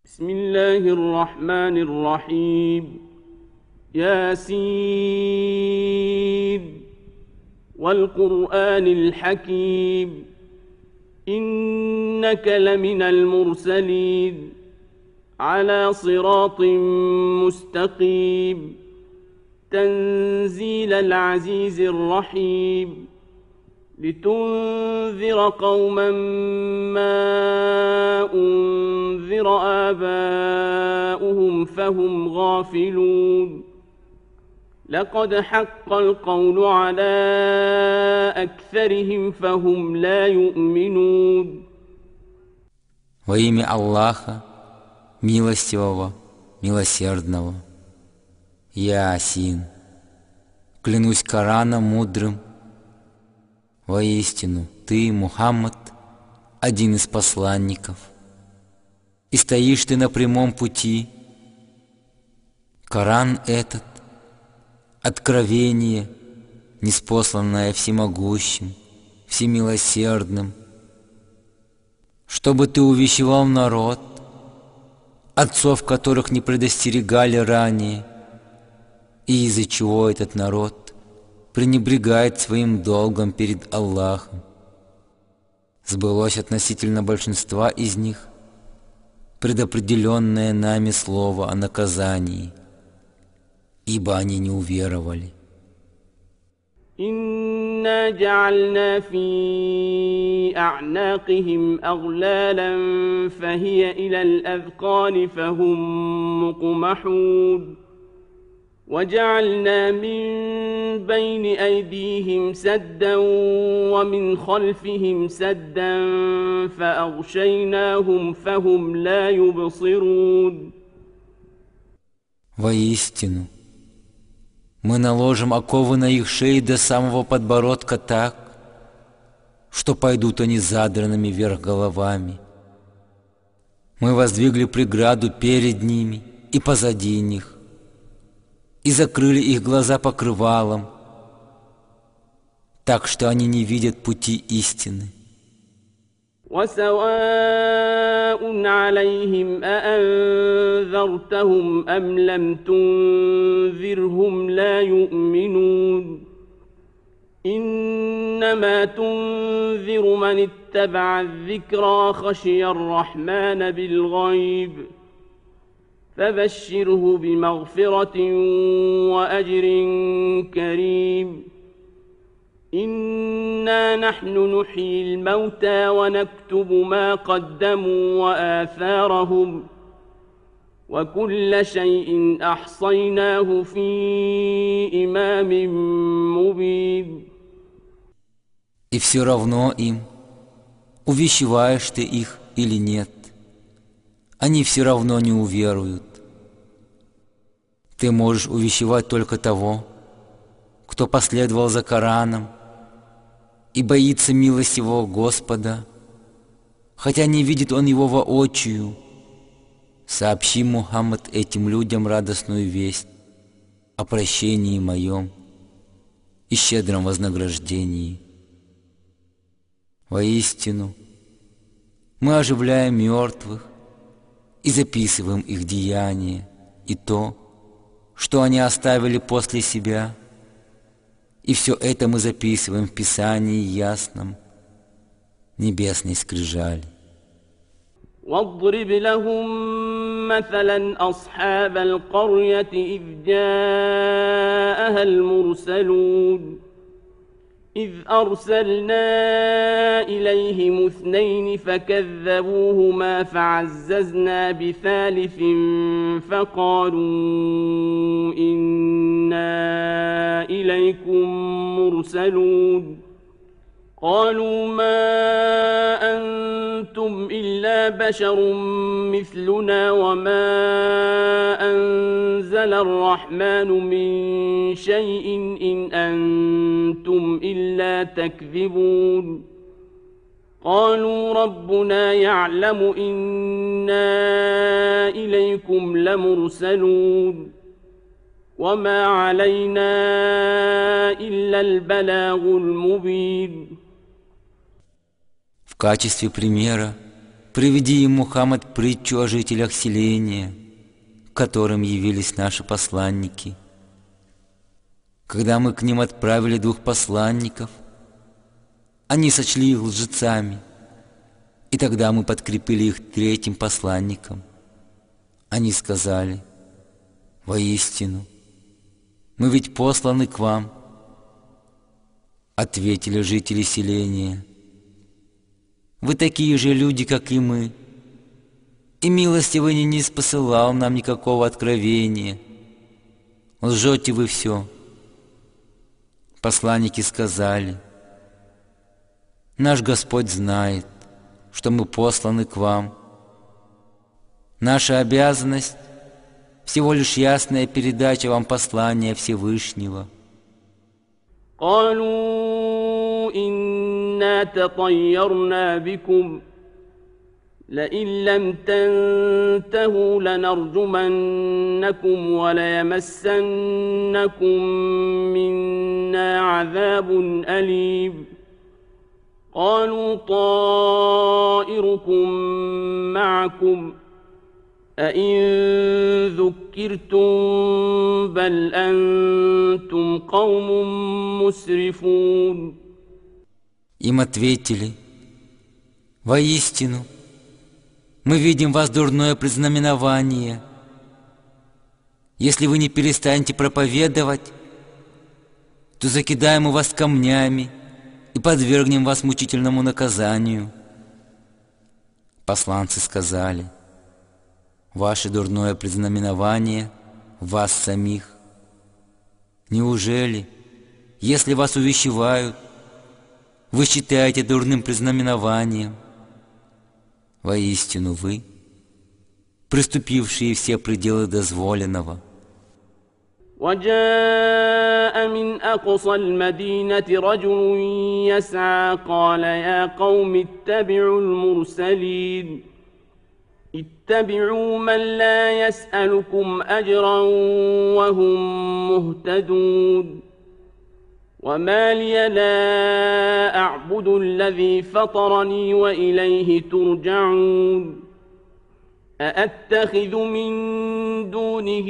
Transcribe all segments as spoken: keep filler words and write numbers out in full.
بسم الله الرحمن الرحيم ياسين والقرآن الحكيم إنك لمن المرسلين على صراط مستقيم تنزيل العزيز الرحيم لتنذر قوما ما أنذر آباؤهم فهم غافلون لقد حق القول على أكثرهم فهم لا يؤمنون. Во имя Аллаха, милостивого, милосердного. Ясин. Клянусь Кораном мудрым. Воистину, ты, Мухаммад, один из посланников, и стоишь ты на прямом пути. Коран этот — откровение, ниспосланное всемогущим, всемилосердным, чтобы ты увещевал народ, отцов которых не предостерегали ранее, и из-за чего этот народ пренебрегает своим долгом перед Аллахом. Сбылось относительно большинства из них предопределенное нами слово о наказании, ибо они не уверовали. إنا جعلنا في أعناقهم أغلالا فهي إلى الأذقان فهم مقمحون وجعلنا من بين أيديهم سدا ومن خلفهم سدا فأغشيناهم فهم لا يبصرون. Воистину, мы наложим оковы на их шеи до самого подбородка так, что пойдут они задранными вверх головами. Мы воздвигли преграду перед ними и позади них, и закрыли их глаза покрывалом, так что они не видят пути истины. وسواء عليهم أأنذرتهم أم لم تنذرهم لا يؤمنون إنما تنذر من اتبع الذكرى خشي الرحمن بالغيب فبشره بمغفرة وأجر كريم. إنا نحن نحيي الموتى ونكتب ما قدموا وآثارهم وكل شيء أحصيناه في إمام مبين. И все равно им, увещеваешь ты их или нет, они все равно не уверуют. Ты можешь увещевать только того, кто последовал за Кораном и боится милостивого Господа, хотя не видит он его воочию. Сообщи, Мухаммад, этим людям радостную весть о прощении моем и щедром вознаграждении. Воистину, мы оживляем мертвых и записываем их деяния и то, что они оставили после себя, и все это мы записываем в Писании ясном, небесной скрижали. واضرب لهم مثلا أصحاب القرية إذ جاءها المرسلون إذ أرسلنا إليهم اثنين فكذبوهما فعززنا بثالث فقالوا إنا إليكم مرسلون قالوا ما أنتم إلا بشر مثلنا وما أنزل الرحمن من شيء إن أنتم إلا تكذبون قالوا ربنا يعلم إنا إليكم لمرسلون وما علينا إلا البلاغ المبين. В качестве примера Приведи им, Мухаммад, притчу о жителях селения, к которым явились наши посланники. Когда мы к ним отправили двух посланников, они сочли их лжецами, и тогда мы подкрепили их третьим посланником. Они сказали: «Воистину, мы ведь посланы к вам». Ответили жители селения: «Вы такие же люди, как и мы, и милостивый не ниспосылал нам никакого откровения. Лжете вы все». Посланники сказали: «Наш Господь знает, что мы посланы к вам. Наша обязанность — всего лишь ясная передача вам послания Всевышнего». قالوا إنا تطيرنا بكم لئن لم تنتهوا لنرجمنكم وليمسنكم منا عذاب أليم قالوا طائركم معكم أئن ذكرتم بل أنتم قوم مسرفون. Им ответили: «Воистину, мы видим вас дурное предзнаменование. Если вы не перестанете проповедовать, то закидаем мы вас камнями и подвергнем вас мучительному наказанию». Посланцы сказали: «Ваше дурное предзнаменование в вас самих. Неужели, если вас увещевают, вы считаете дурным предзнаменованием? Воистину вы, приступившие все пределы дозволенного». وجاء من أقصى المدينة رجل يسعى قال يا قوم اتبعوا المرسلين اتبعوا من لا يسألكم أجرا وهم مهتدون وما لي لا أعبد الذي فطرني وإليه ترجعون أأتخذ من دونه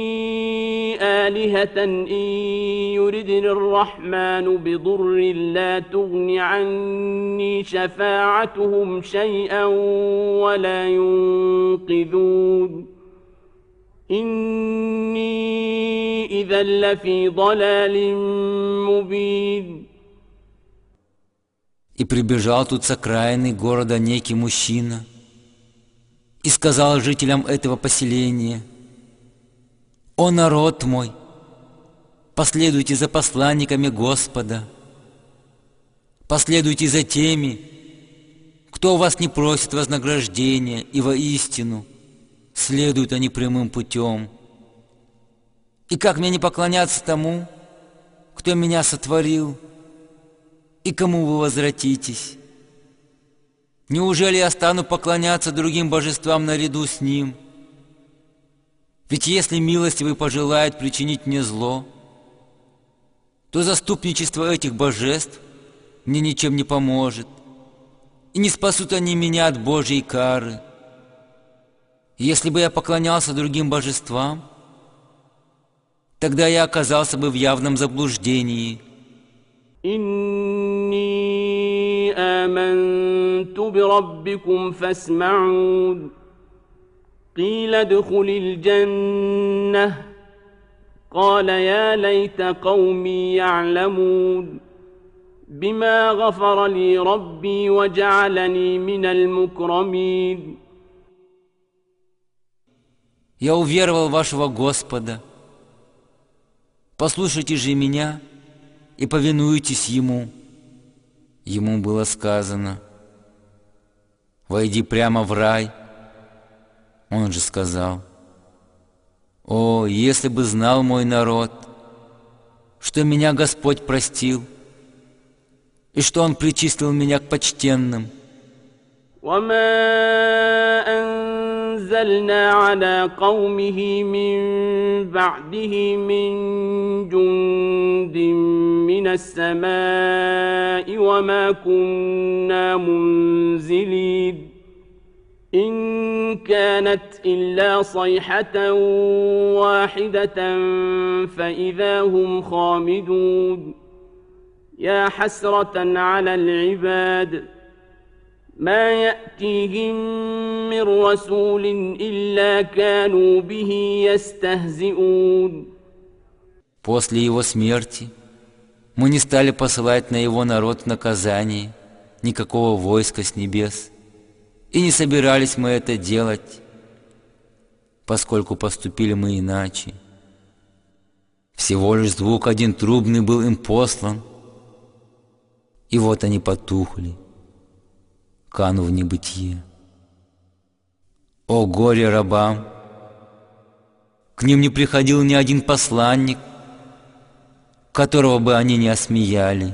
آلهة إن يردني الرحمن بضر لا تغن عني شفاعتهم شيئا ولا ينقذون إني إذا لفي ضلال مبين. И прибежал тут с окраины города некий мужчина и сказал жителям этого поселения: «О народ мой, последуйте за посланниками Господа, последуйте за теми, кто у вас не просит вознаграждения, и воистину следуют они прямым путем. И как мне не поклоняться тому, кто меня сотворил, и кому вы возвратитесь? Неужели я стану поклоняться другим божествам наряду с Ним? Ведь если милостивый пожелает причинить мне зло, то заступничество этих божеств мне ничем не поможет, и не спасут они меня от Божьей кары. Если бы я поклонялся другим божествам, тогда я оказался бы в явном заблуждении». إني آمنت بربكم فاسمعون قيل ادخل الجنة قال يا ليت قومي يعلمون بما غفر لي ربي وجعلني من المكرمين. «Я уверовал в вашего Господа. Послушайте же меня и повинуйтесь Ему». Ему было сказано: «Войди прямо в рай». Он же сказал: «О, если бы знал мой народ, что меня Господь простил, и что Он причислил меня к почтенным». أنزلنا على قومه من بعده من جند من السماء وما كنا منزلين إن كانت إلا صيحة واحدة فإذا هم خامدون يا حسرة على العباد ما يأتيهم من رسول إلا كانوا به يستهزئون. После его смерти мы не стали посылать на его народ наказание, никакого войска с небес, и не собирались мы это делать, поскольку поступили мы иначе. Всего лишь звук один трубный был им послан, и вот они потухли, канув в небытие. О горе рабам! К ним не приходил ни один посланник, которого бы они не осмеяли.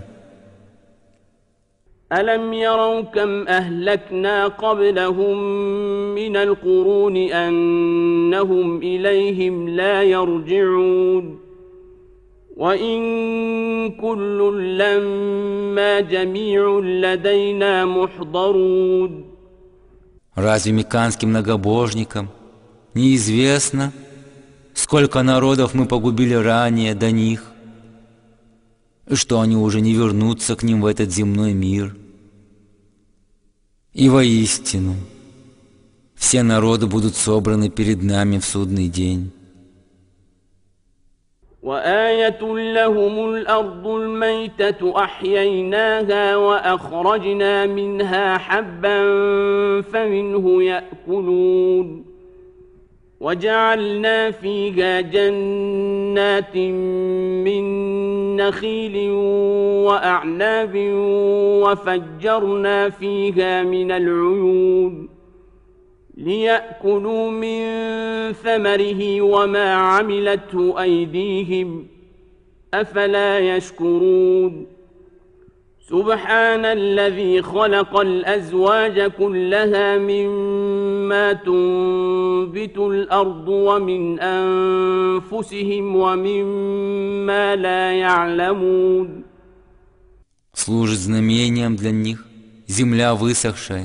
ألم يروا كم أهلكنا قبلهم من القرون أنهم إليهم لا يرجعون وإن كل لما جميع لدينا محضرون. Разве мекканским многобожникам неизвестно, сколько народов мы погубили ранее до них, и что они уже не вернутся к ним в этот земной мир? И воистину, все народы будут собраны перед нами в судный день. وآية لهم الأرض الميتة أحييناها وأخرجنا منها حبا فمنه يأكلون وجعلنا فيها جنات من نخيل وأعناب وفجرنا فيها من العيون ليأكلوا من ثمره وما عملته أيديهم أفلا يشكرون. سبحان الذي خلق الأزواج كلها مما تنبت الأرض ومن أنفسهم ومما لا يعلمون. Служит знамением для них земля высохшая.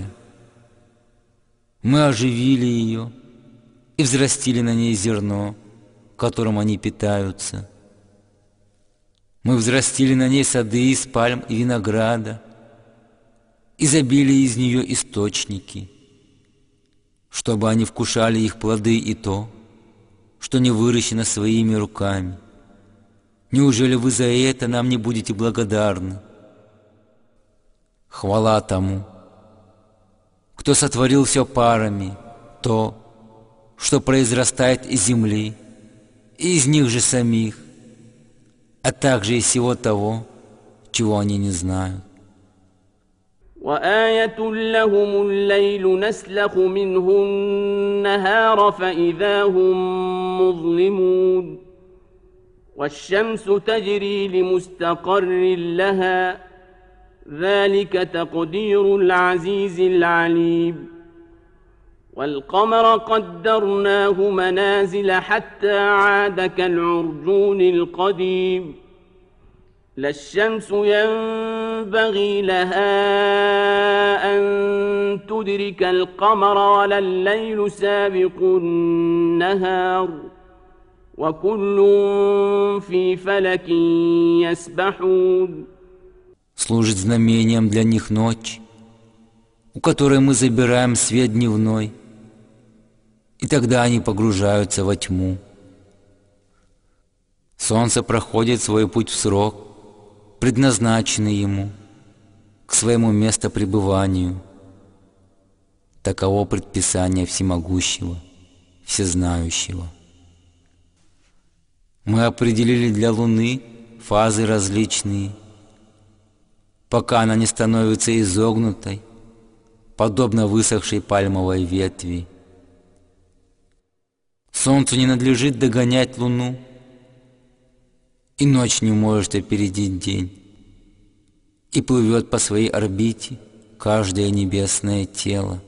Мы оживили ее и взрастили на ней зерно, которым они питаются. Мы взрастили на ней сады из пальм и винограда, и забили из нее источники, чтобы они вкушали их плоды и то, что не выращено своими руками. Неужели вы за это нам не будете благодарны? Хвала тому, кто сотворил все парами, то, что произрастает из земли, и из них же самих, а также из всего того, чего они не знают. وآية لهم الليل نسلخ منه النهار فإذا هم مظلمون والشمس تجري لمستقر لها ذلك تقدير العزيز العليم. والقمر قدرناه منازل حتى عاد كالعرجون القديم لا الشمس ينبغي لها أن تدرك القمر ولا الليل سابق النهار وكل في فلك يسبحون. Служит знамением для них ночь, у которой мы забираем свет дневной, и тогда они погружаются во тьму. Солнце проходит свой путь в срок, предназначенный ему, к своему местопребыванию. Таково предписание Всемогущего, Всезнающего. Мы определили для Луны фазы различные, пока она не становится изогнутой, подобно высохшей пальмовой ветви. Солнцу не надлежит догонять Луну, и ночь не может опередить день, и плывет по своей орбите каждое небесное тело.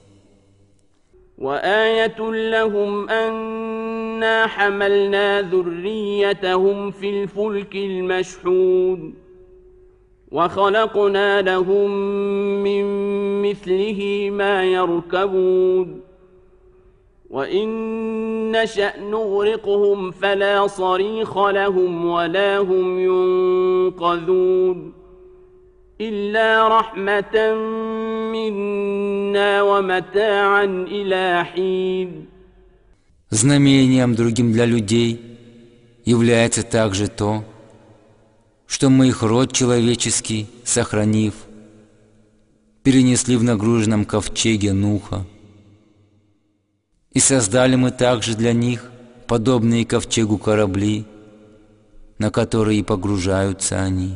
وآية لهم أنا حملنا ذريتهم في الفلك المشحون وخلقنا لهم من مثله ما يركبون وإن نشأ نغرقهم فلا صريخ لهم ولا هم ينقذون إلا رحمة منا ومتاعا إلى حين. Знамением другим для людей является также то, что мы их род человеческий, сохранив, перенесли в нагруженном ковчеге Нуха. И создали мы также для них подобные ковчегу корабли, на которые и погружаются они.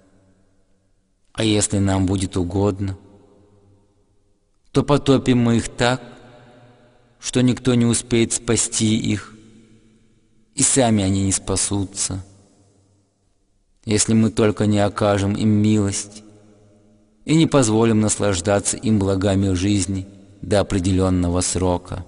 А если нам будет угодно, то потопим мы их так, что никто не успеет спасти их, и сами они не спасутся, если мы только не окажем им милость и не позволим наслаждаться им благами жизни до определенного срока.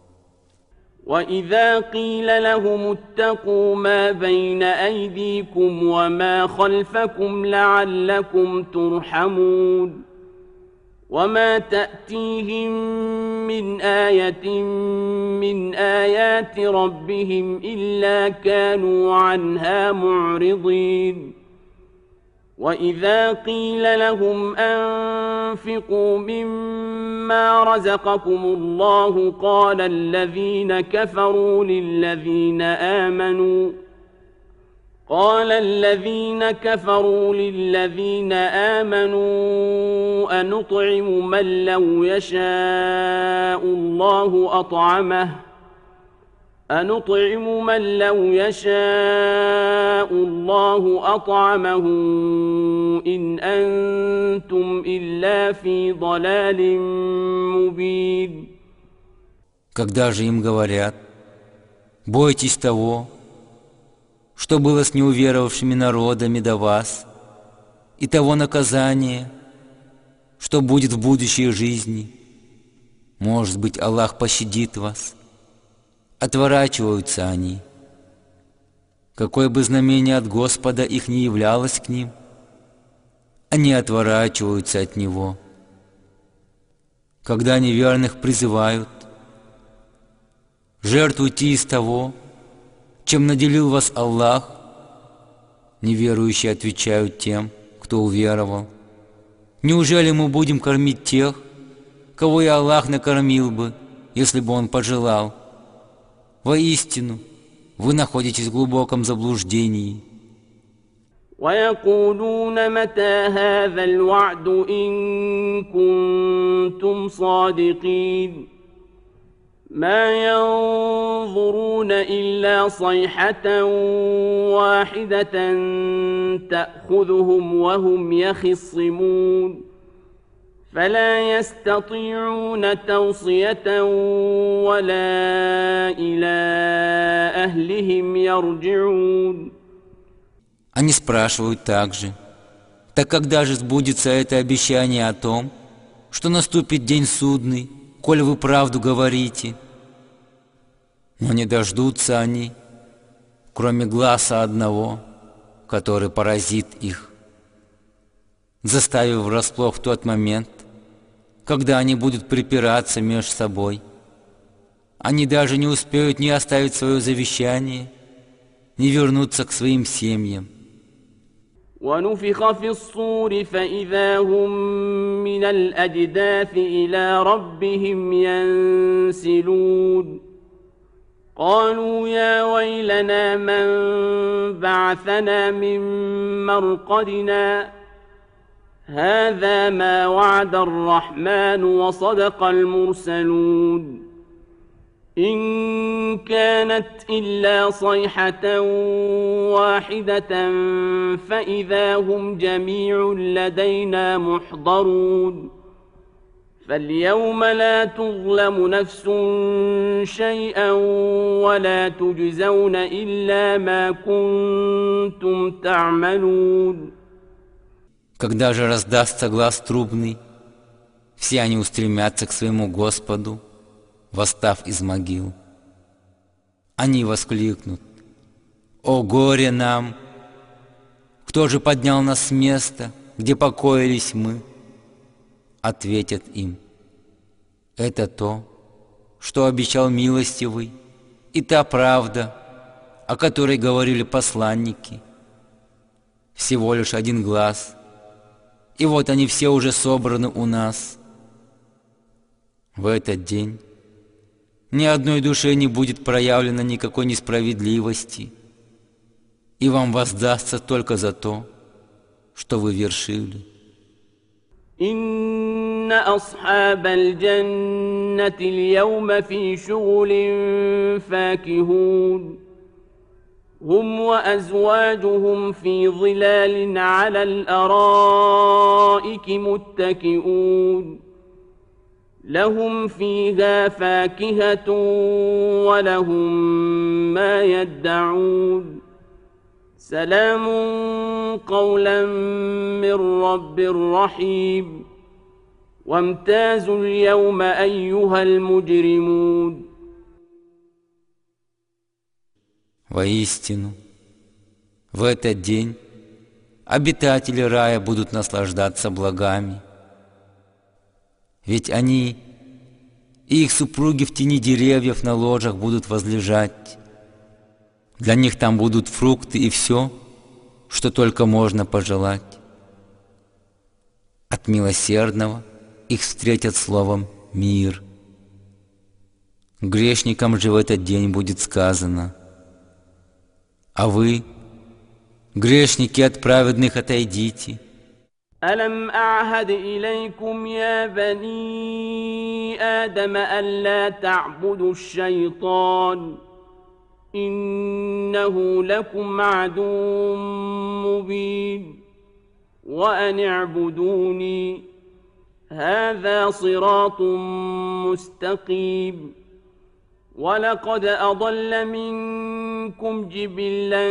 وإذا قيل لهم اتقوا ما بين أيديكم وما خلفكم لعلكم ترحمون وما تأتيهم من آية من آيات ربهم إلا كانوا عنها معرضين وإذا قيل لهم أنفقوا مما رزقكم الله قال الذين كفروا للذين آمنوا قال الذين كفروا للذين آمنوا أنطعم من لو يشاء الله أطعمه أنطعم من لو يشاء الله أطعمه إن أنتم إلا في ضلال مبين. Когда же им говорят: бойтесь того, что было с неуверовавшими народами до вас, и того наказания, что будет в будущей жизни, может быть, Аллах пощадит вас. Отворачиваются они. Какое бы знамение от Господа их не являлось к ним, они отворачиваются от Него. Когда неверных призывают: жертвуйте из того, чем наделил вас Аллах, неверующие отвечают тем, кто уверовал: неужели мы будем кормить тех, кого и Аллах накормил бы, если бы Он пожелал? Воистину, вы находитесь в глубоком заблуждении. ويقولون متى هذا الوعد إن كنتم صادقين ما ينظرون إلا صيحة واحدة تأخذهم وهم يخصمون فلا يستطيعون توصية ولا إلى أهلهم يرجعون. Они спрашивают также: так когда же сбудется это обещание о том, что наступит день судный, коль вы правду говорите? Но не дождутся они, кроме гласа одного, который поразит их, заставив врасплох в тот момент, когда они будут припираться между собой. Они даже не успеют ни оставить свое завещание, ни вернуться к своим семьям. ونفخ في الصور فإذا هم من الأجداث إلى ربهم ينسلون قالوا يا ويلنا من بعثنا من مرقدنا هذا ما وعد الرحمن وصدق المرسلون إن كانت إلا صيحة واحدة فإذا هم جميع لدينا محضرون فاليوم لا تظلم نفس شيئا ولا تجزون إلا ما كنتم تعملون. Когда же раздастся глас трубный, все они устремятся к своему Господу, восстав из могил. Они воскликнут: «О горе нам! Кто же поднял нас с места, где покоились мы?» Ответят им: «Это то, что обещал милостивый, и та правда, о которой говорили посланники. Всего лишь один глаз, и вот они все уже собраны у нас. В этот день ни одной душе не будет проявлено никакой несправедливости, и вам воздастся только за то, что вы вершили. إن أصحاب الجنة اليوم في شغل فاكهون هم وأزواجهم في ظلال على الأرائك متكئون لهم فيها فاكهة ولهم ما يدعون سلام قولا من رب رحيم وامتازوا اليوم أيها المجرمون. Воистину, в этот день обитатели рая будут наслаждаться благами, ведь они и их супруги в тени деревьев на ложах будут возлежать. Для них там будут фрукты и все, что только можно пожелать. От милосердного их встретят словом «мир». Грешникам же в этот день будет сказано: а вы, грешники, от праведных отойдите. ألم أعهد إليكم يا بني آدم ألا تعبدوا الشيطان إنه لكم عدو مبين وأن اعبدوني هذا صراط مستقيم ولقد أضل منكم جبلا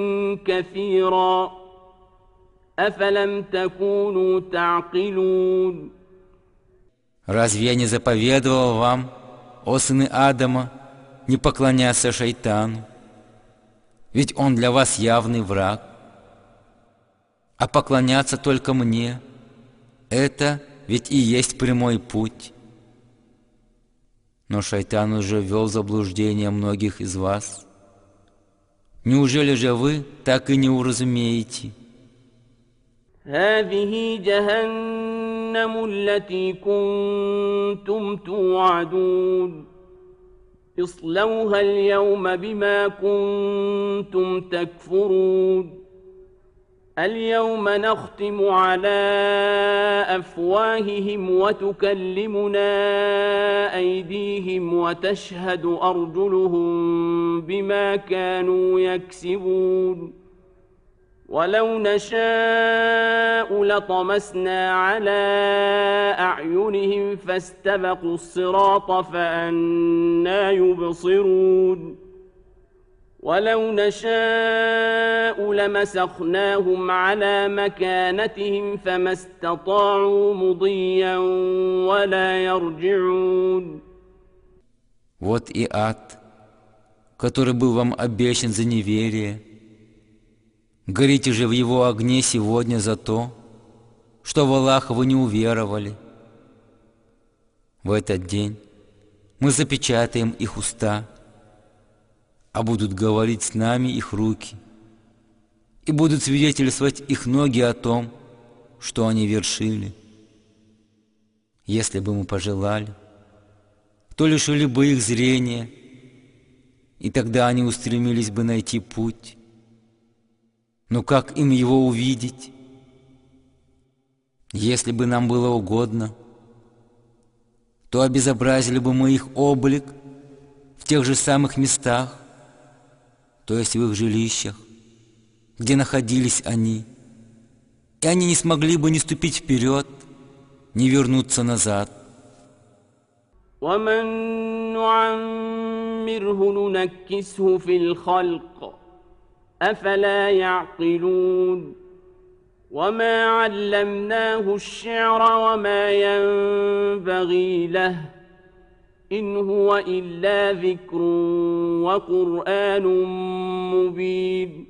كثيرا أفلم تكونوا تعقلون. Разве я не заповедовал вам, о сыны Адама, не поклоняться шайтану? Ведь он для вас явный враг. А поклоняться только мне — это ведь и есть прямой путь. Но шайтан уже ввел в заблуждение многих из вас. Неужели же вы так и не уразумеете? هذه جهنم التي كنتم توعدون اصلوها اليوم بما كنتم تكفرون اليوم نختم على أفواههم وتكلمنا أيديهم وتشهد أرجلهم بما كانوا يكسبون ولو نشاء لطمسنا على أعينهم فاستبقوا الصراط فأنى يبصرون ولو نشاء لمسخناهم على مكانتهم فما استطاعوا مضيا ولا يرجعون. Вот и ад, который был вам обещан за неверие. Горите же в его огне сегодня за то, что в Аллаха вы не уверовали. В этот день мы запечатаем их уста, а будут говорить с нами их руки, и будут свидетельствовать их ноги о том, что они вершили. Если бы мы пожелали, то лишили бы их зрения, и тогда они устремились бы найти путь. Но как им его увидеть? Если бы нам было угодно, то обезобразили бы мы их облик в тех же самых местах, то есть в их жилищах, где находились они, и они не смогли бы ни ступить вперед, ни вернуться назад. ومن نعمره ننكسه في الخلق أفلا يعقلون وما علمناه الشعر وما ينبغي له إن هو إلا ذكر وقرآن مبين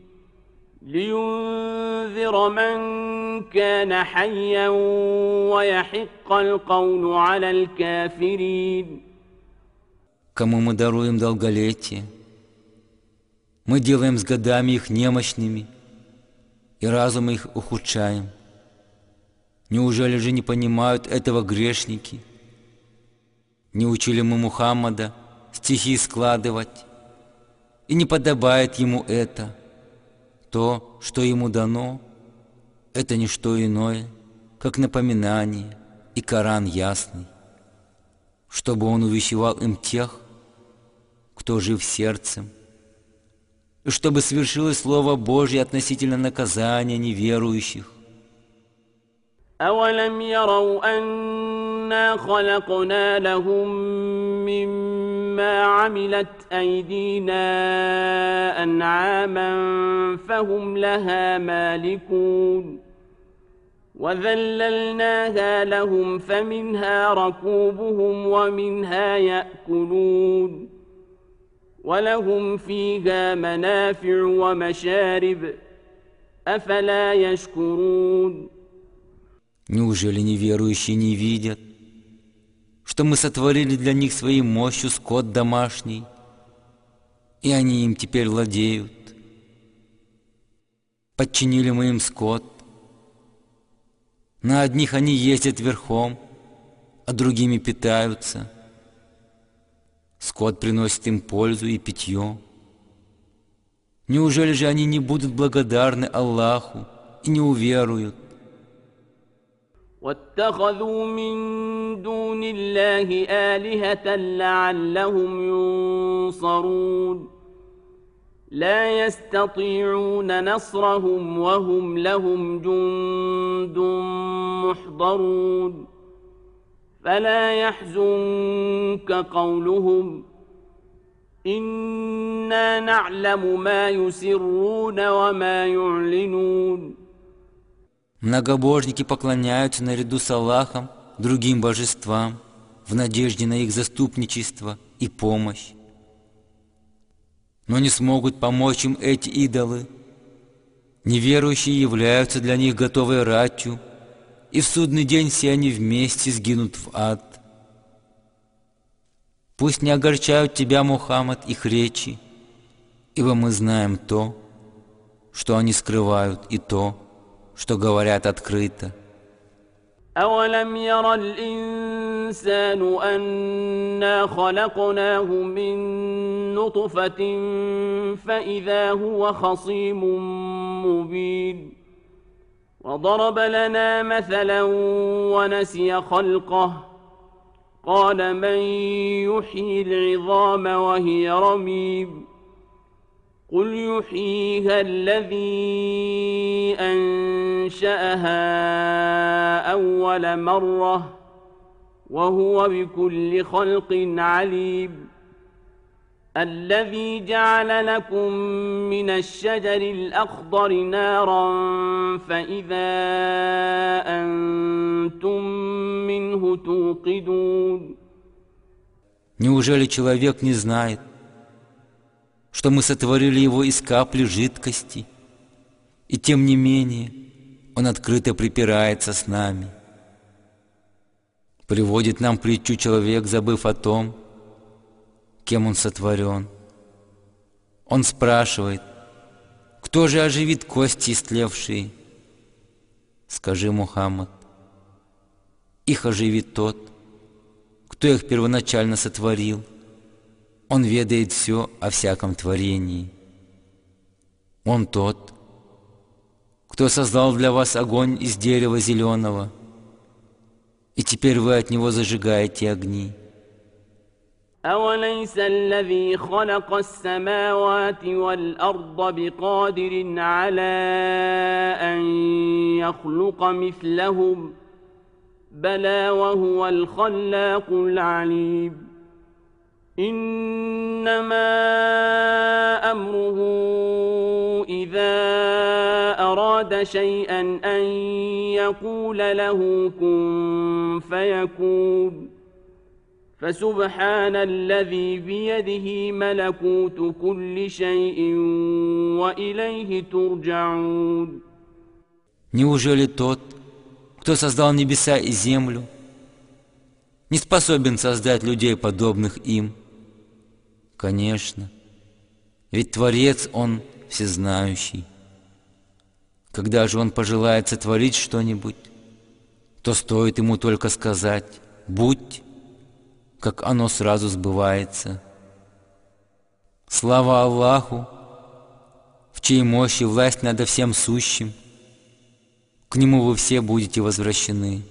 لينذر من كان حيا ويحق القول على الكافرين. кому мы даруем долголетие. Мы делаем с годами их немощными, и разум их ухудшаем. Неужели же не понимают этого грешники? Не учили мы Мухаммада стихи складывать, и не подобает ему это. То, что ему дано, это не что иное, как напоминание и Коран ясный, чтобы он увещевал им тех, кто жив сердцем, и чтобы свершилось Слово Божье относительно наказания неверующих. أولم يروا أنا خلقنا لهم مما عملت أيدينا أنعاما فهم لها مالكون وذللناها لهم فمنها ركوبهم ومنها يأكلون ولهم فيها منافع ومشارب أفلا يشكرون. Неужели неверующие не видят, что мы сотворили для них своей мощью скот домашний, и они им теперь владеют? Подчинили мы им скот. На одних они ездят верхом, а другими питаются. Скот приносит им пользу и питье. Неужели же они не будут благодарны Аллаху и не уверуют? واتخذوا من دون الله آلهة لعلهم ينصرون لا يستطيعون نصرهم وهم لهم جند محضرون فلا يحزنك قولهم إنا نعلم ما يسرون وما يعلنون. Многобожники поклоняются наряду с Аллахом другим божествам в надежде на их заступничество и помощь. Но не смогут помочь им эти идолы. Неверующие являются для них готовой ратью, и в судный день все они вместе сгинут в ад. Пусть не огорчают тебя, Мухаммад, их речи, ибо мы знаем то, что они скрывают, и то, что говорят открыто. أولم ير الإنسان أنا خلقناه من نطفة فإذا هو خصيم مبين وضرب لنا مثلا ونسي خلقه قال من يحيي العظام وهي رميم قل يحييها الذي أنشأها أول مرة وهو بكل خلق عليم الذي جعل لكم من الشجر الأخضر نارا فإذا أنتم منه توقدون. Неужели человек не знает, что мы сотворили его из капли жидкости, и тем не менее он открыто припирается с нами? Приводит нам притчу человек, забыв о том, кем он сотворен. Он спрашивает, кто же оживит кости истлевшие? Скажи, Мухаммад, их оживит тот, кто их первоначально сотворил. Он ведает все о всяком творении. Он тот, кто создал для вас огонь из дерева зеленого, и теперь вы от него зажигаете огни. أوليس الذي خلق السماوات والأرض بقادر على أن يخلق مثلهم بلى وهو الخلاق العليم إنما أمره إذا أراد شيئا أن يقول له كن فيكون فسبحان الذي بيده ملكوت كل شيء وإليه ترجعون. Неужели тот, кто создал небеса и землю, не способен создать людей, подобных им, Конечно, ведь Творец Он всезнающий. Когда же Он пожелает сотворить что-нибудь, то стоит Ему только сказать «будь», как оно сразу сбывается. Слава Аллаху, в чьей мощи власть над всем сущим, к Нему вы все будете возвращены.